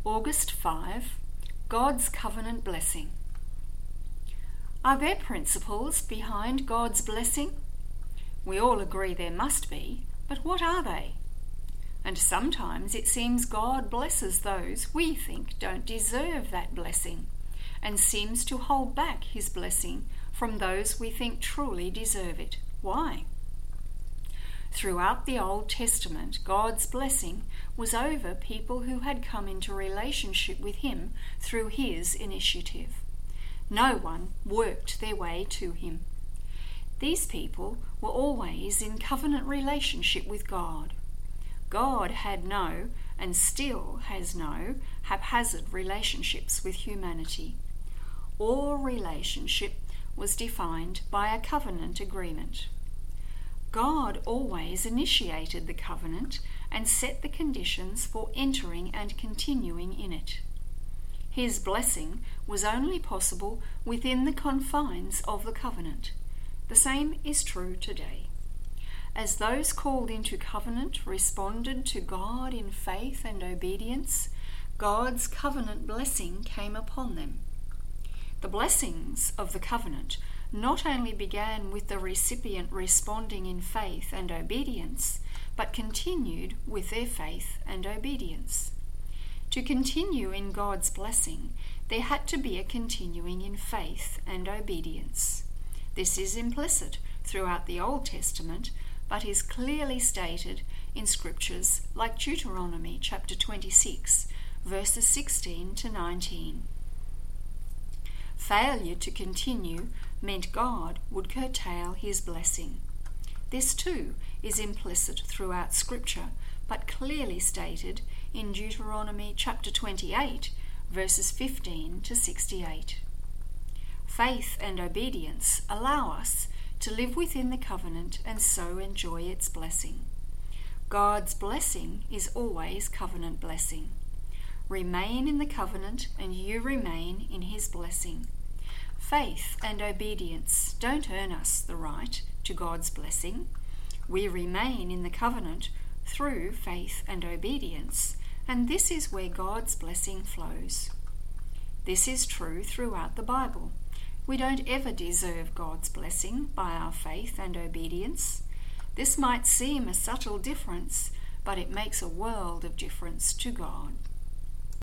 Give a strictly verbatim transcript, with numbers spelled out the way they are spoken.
August fifth, God's Covenant Blessing. Are there principles behind God's blessing? We all agree there must be, but what are they? And sometimes it seems God blesses those we think don't deserve that blessing, and seems to hold back his blessing from those we think truly deserve it. Why? Throughout the Old Testament, God's blessing was over people who had come into relationship with him through his initiative. No one worked their way to him. These people were always in covenant relationship with God. God had no, and still has no, haphazard relationships with humanity. All relationship was defined by a covenant agreement. God always initiated the covenant and set the conditions for entering and continuing in it. His blessing was only possible within the confines of the covenant. The same is true today. As those called into covenant responded to God in faith and obedience, God's covenant blessing came upon them. The blessings of the covenant not only began with the recipient responding in faith and obedience, but continued with their faith and obedience. To continue in God's blessing, there had to be a continuing in faith and obedience. This is implicit throughout the Old Testament, but is clearly stated in scriptures like Deuteronomy chapter twenty-six, verses sixteen to nineteen. Failure to continue meant God would curtail his blessing. This too is implicit throughout Scripture, but clearly stated in Deuteronomy chapter twenty-eight, verses fifteen to sixty-eight. Faith and obedience allow us to live within the covenant and so enjoy its blessing. God's blessing is always covenant blessing. Remain in the covenant and you remain in his blessing. Faith and obedience don't earn us the right to God's blessing. We remain in the covenant through faith and obedience, and this is where God's blessing flows. This is true throughout the Bible. We don't ever deserve God's blessing by our faith and obedience. This might seem a subtle difference, but it makes a world of difference to God.